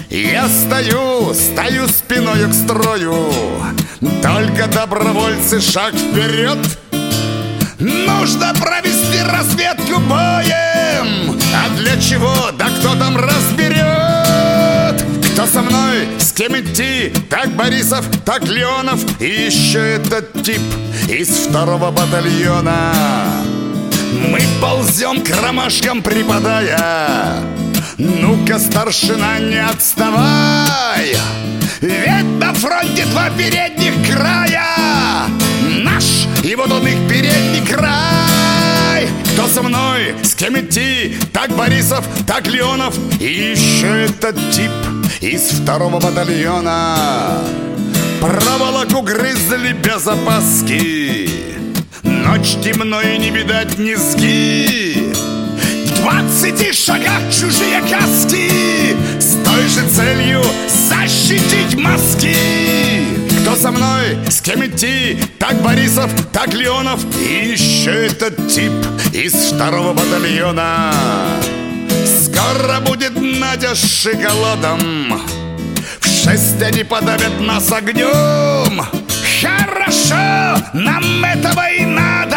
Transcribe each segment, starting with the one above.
Я стою спиною к строю. Только добровольцы шаг вперед. Нужно провести разведку боем. А для чего? Да кто там разберет? Кто со мной, с кем идти? Так Борисов, так Леонов. И еще этот тип из 2-го батальона. Мы ползем к ромашкам припадая. Ну-ка, старшина, не отставай. Ведь на фронте 2 передних края. Наш и вот он их передний край. Кто со мной, с кем идти? Так Борисов, так Леонов. И еще этот тип из 2-го батальона. Проволоку грызли без опаски. Ночь темно и не видать низги. В 20 шагах чужие каски, с той же целью защитить мозги. Кто со мной, с кем идти? Так Борисов, так Леонов. И еще этот тип из 2-го батальона. Скоро будет Надя с шоколадом. В 6 они подавят нас огнем. Хорошо, нам этого и надо.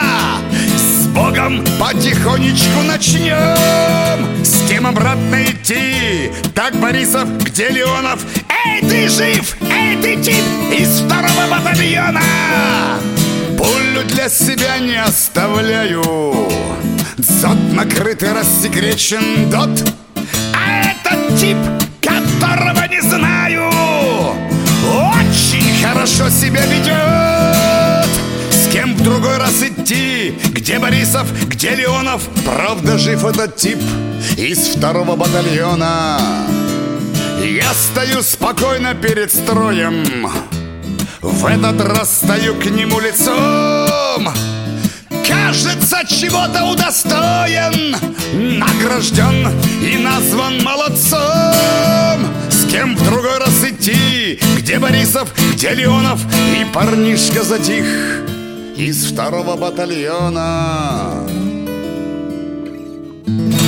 С Богом потихонечку начнем. С кем обратно идти? Так Борисов, где Леонов? Эй, ты жив? Эй, ты тип из 2-го батальона? Пулю для себя не оставляю. Дзот накрытый, рассекречен дот. А этот тип, которого не знаю, очень хорошо себя ведет. С кем в другой раз идти? Где Борисов, где Леонов? Правда, жив этот тип из 2-го батальона. Я стою спокойно перед строем. В этот раз стою к нему лицом. Кажется, чего-то удостоен, награжден и назван молодцом. С кем в другой раз идти? Где Борисов, где Леонов? И парнишка затих из 2-го батальона.